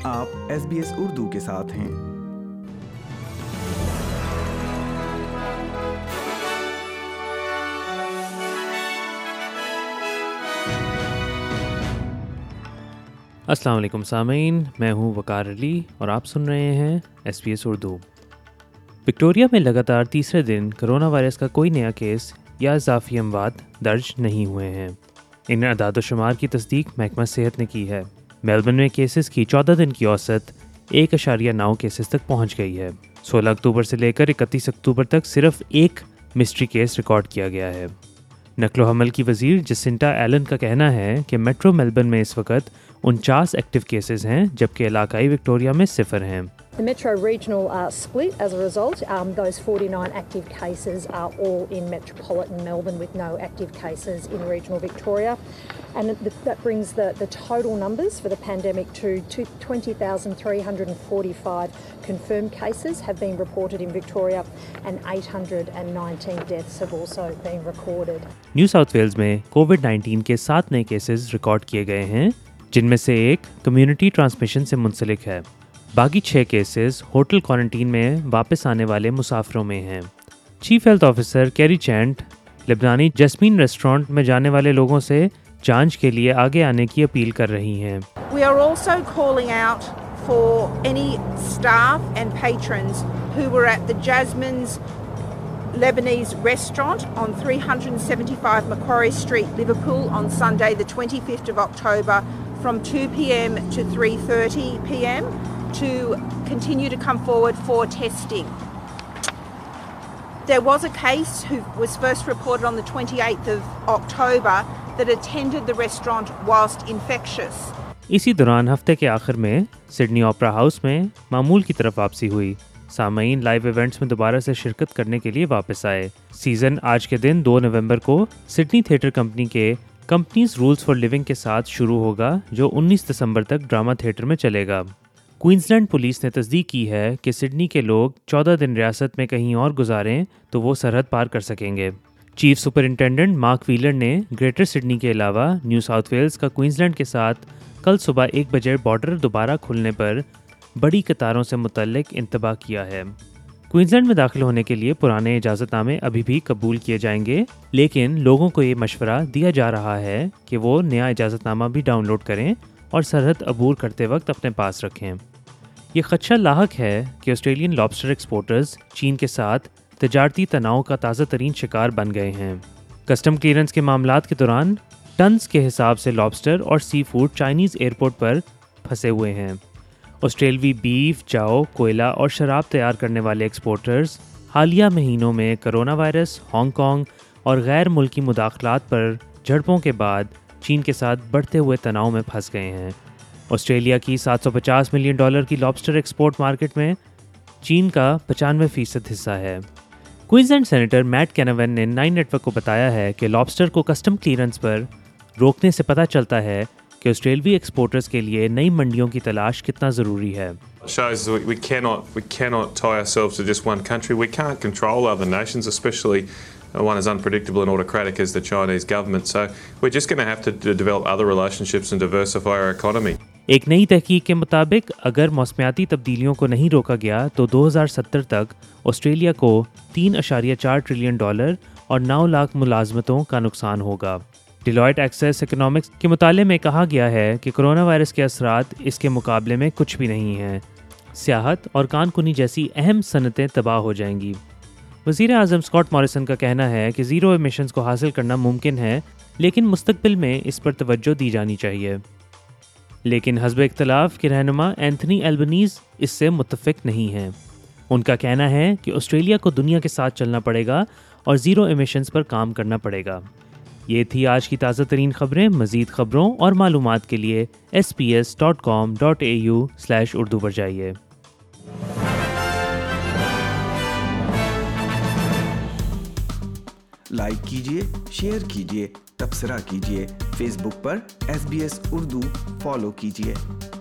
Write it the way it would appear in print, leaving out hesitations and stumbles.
آپ SBS اردو کے ساتھ ہیں۔ السلام علیکم سامعین، میں ہوں وقار علی اور آپ سن رہے ہیں SBS اردو۔ وکٹوریا میں لگاتار تیسرے دن کرونا وائرس کا کوئی نیا کیس یا اضافی اموات درج نہیں ہوئے ہیں۔ ان اعداد و شمار کی تصدیق محکمہ صحت نے کی ہے۔ میلبرن میں کیسز کی 14 دن کی اوسط 1.9 کیسز تک پہنچ گئی ہے۔ 16 اکتوبر سے لے کر 31 اکتوبر تک صرف ایک مسٹری کیس ریکارڈ کیا گیا ہے۔ نقل و حمل کی وزیر جسنٹا ایلن کا کہنا ہے کہ میٹرو میلبرن میں اس وقت 49 ایکٹیو کیسز ہیں، جبکہ علاقائی وکٹوریا میں 0 ہیں۔ The Metro Regional split as a result. Those 49 active cases are all in metropolitan Melbourne with no active cases in regional Victoria. And that brings the total numbers for the pandemic to 20,345 confirmed cases have been reported in Victoria and 819 deaths have also been recorded. New South Wales میں کووڈ-19 کے 7 نئے cases record کیے گئے ہیں، جن میں سے ایک کمیونٹی ٹرانسمیشن سے منسلک ہے۔ باقی 6 کیسز ہوٹل کوارنٹین میں واپس آنے والے مسافروں میں ہیں۔ Chief health officer Kerry Chant لبنانی جیسمین ریسٹورانٹ میں جانے والے لوگوں سے جانچ کے لیے آگے آنے کی اپیل کر رہی ہیں۔ We are also calling out for any staff and patrons who were at the Jasmine's Lebanese restaurant on 375 Macquarie Street, Liverpool on Sunday the 25th of October from 2 p.m. to 3:30 p.m. to continue to come forward for testing. There was a case who was first reported on the 28th of October that attended the restaurant whilst infectious. اسی دوران ہفتے کے آخر میں Sydney اوپرا house میں معمول کی طرف واپسی ہوئی۔ سامعین لائیو ایونٹس میں دوبارہ سے شرکت کرنے کے لیے واپس آئے۔ سیزن آج کے دن 2 نومبر کو سڈنی تھیٹر کمپنی کے کمپنیز رولز فار لیونگ کے ساتھ شروع ہوگا، جو 19 دسمبر تک ڈرامہ تھیٹر میں چلے گا۔ کوئنزلینڈ پولیس نے تصدیق کی ہے کہ سڈنی کے لوگ 14 دن ریاست میں کہیں اور گزاریں تو وہ سرحد پار کر سکیں گے۔ چیف سپرنٹینڈنٹ مارک ویلر نے گریٹر سڈنی کے علاوہ نیو ساؤتھ ویلز کا کوئنزلینڈ کے ساتھ کل صبح 1 بجے بارڈر دوبارہ کھلنے پر بڑی قطاروں سے متعلق انتباہ کیا ہے۔ کوئنزلینڈ میں داخل ہونے کے لیے پرانے اجازت نامے ابھی بھی قبول کیے جائیں گے، لیکن لوگوں کو یہ مشورہ دیا جا رہا ہے کہ وہ نیا اجازت نامہ بھی ڈاؤن لوڈ کریں اور سرحد عبور کرتے وقت اپنے پاس رکھیں۔ یہ خدشہ لاحق ہے کہ آسٹریلین لابسٹر ایکسپورٹرز چین کے ساتھ تجارتی تناؤ کا تازہ ترین شکار بن گئے ہیں۔ کسٹم کلیئرنس کے معاملات کے دوران ٹنز کے حساب سے لابسٹر اور سی فوڈ چائنیز ایئرپورٹ پر پھنسے ہوئے ہیں۔ آسٹریلوی بیف، چاؤ، کوئلہ اور شراب تیار کرنے والے ایکسپورٹرز حالیہ مہینوں میں کرونا وائرس، ہانگ کانگ اور غیر ملکی مداخلات پر جھڑپوں کے بعد چین کے ساتھ بڑھتے ہوئے تناؤ میں پھنس گئے ہیں۔ آسٹریلیا کی $750 ملین کی لابسٹر ایکسپورٹ مارکیٹ میں چین کا 95% حصہ ہے۔ کوئنزلینڈ سینیٹر میٹ کینوین نے 9 نیٹ ورک کو بتایا ہے کہ لابسٹر کو کسٹم کلیئرنس پر روکنے سے پتہ چلتا ہے کہ آسٹریلوی ایکسپورٹرز کے لیے نئی منڈیوں کی تلاش کتنا ضروری ہے۔ shows we cannot tie ourselves to just one country. We can't control other nations, especially one as unpredictable and autocratic as the Chinese government. So we're just going to have to develop other relationships and diversify our economy. ایک نئی تحقیق کے مطابق اگر موسمیاتی تبدیلیوں کو نہیں روکا گیا تو 2070 تک آسٹریلیا کو $3.4 ٹریلین اور 9 لاکھ ملازمتوں کا نقصان ہوگا۔ ڈیلائٹ ایکسیس اکنامکس کے مطالعے میں کہا گیا ہے کہ کرونا وائرس کے اثرات اس کے مقابلے میں کچھ بھی نہیں ہیں۔ سیاحت اور کان کنی جیسی اہم صنعتیں تباہ ہو جائیں گی۔ وزیر اعظم اسکاٹ موریسن کا کہنا ہے کہ زیرو ایمیشنز کو حاصل کرنا ممکن ہے، لیکن مستقبل میں اس پر توجہ دی جانی چاہیے۔ لیکن حزب اختلاف کے رہنما اینتھنی البنیز اس سے متفق نہیں ہیں۔ ان کا کہنا ہے کہ آسٹریلیا کو دنیا کے ساتھ چلنا پڑے گا اور زیرو ایمیشنز پر کام کرنا پڑے گا۔ یہ تھی آج کی تازہ ترین خبریں۔ مزید خبروں اور معلومات کے لیے sbs.com.au/urdu پر جائیے۔ لائک کیجیے، شیئر کیجیے، تبصرہ کیجیے، فیس بک پر SBS اردو فالو کیجیے۔